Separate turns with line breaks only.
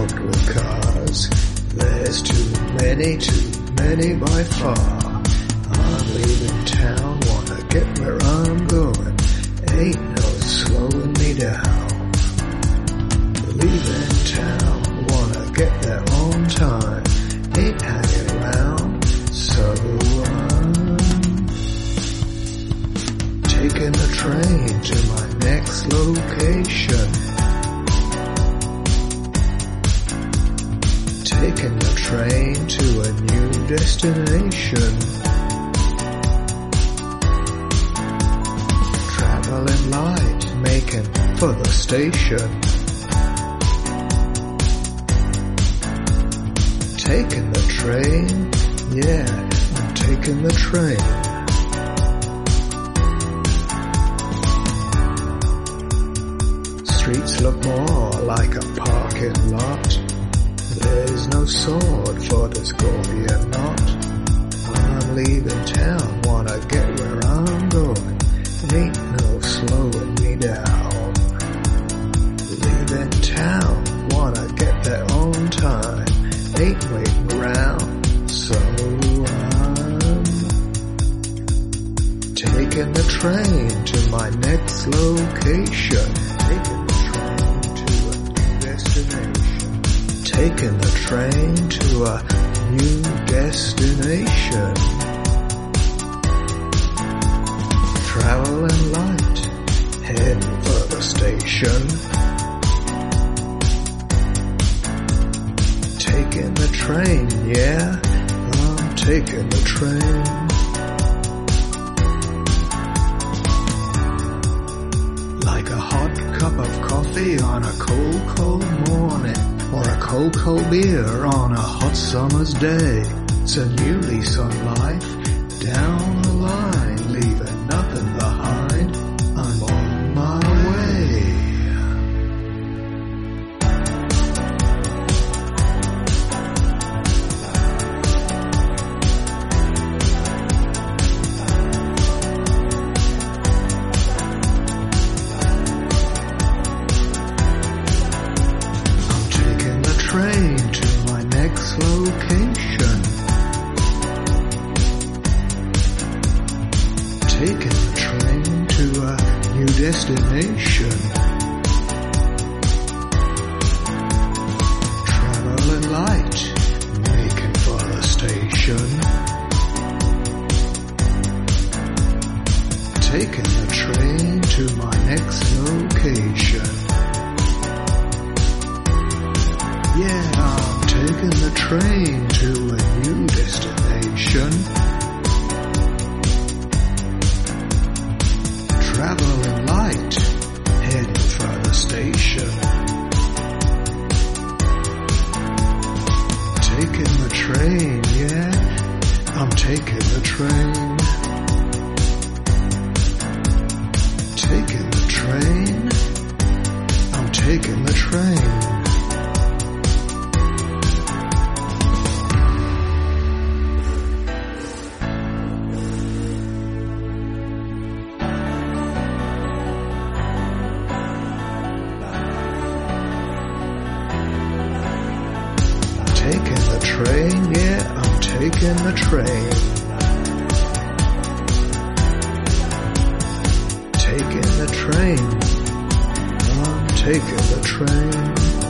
clogged with cars. There's too many by far. I'm leaving town, wanna get where I'm going. Ain't no slowing me down. Leaving town, wanna get there on time. Ain't hanging around, so I'm taking the train to my next location. Taking the train to a new destination. Traveling light, making for the station. Taking the train, yeah, I'm taking the train. Streets look more like a parking lot. There's no sword for the scorpion knot. I'm leaving town, wanna get where I'm going. Ain't no slowing me down. Leaving town, wanna get there on time. Ain't waiting around, so I'm taking the train to my next location. Taking the train to a new destination. Taking the train to a new destination. Traveling light, heading for the station. Taking the train, yeah, I'm taking the train. Like a hot cup of coffee on a cold morning, or a cold beer on a hot summer's day. It's a new lease on life, down the line, leaving nothing behind. I'm on my way. Train to my next location. Taking the train to a new destination. Traveling light, making for the station. Taking the train to my next location. Yeah, I'm taking the train to a new destination. Traveling light, heading for the station. Taking the train, yeah, I'm taking the train. Taking the train, I'm taking the train. Taking the train, yeah, I'm taking the train. Taking the train, I'm taking the train.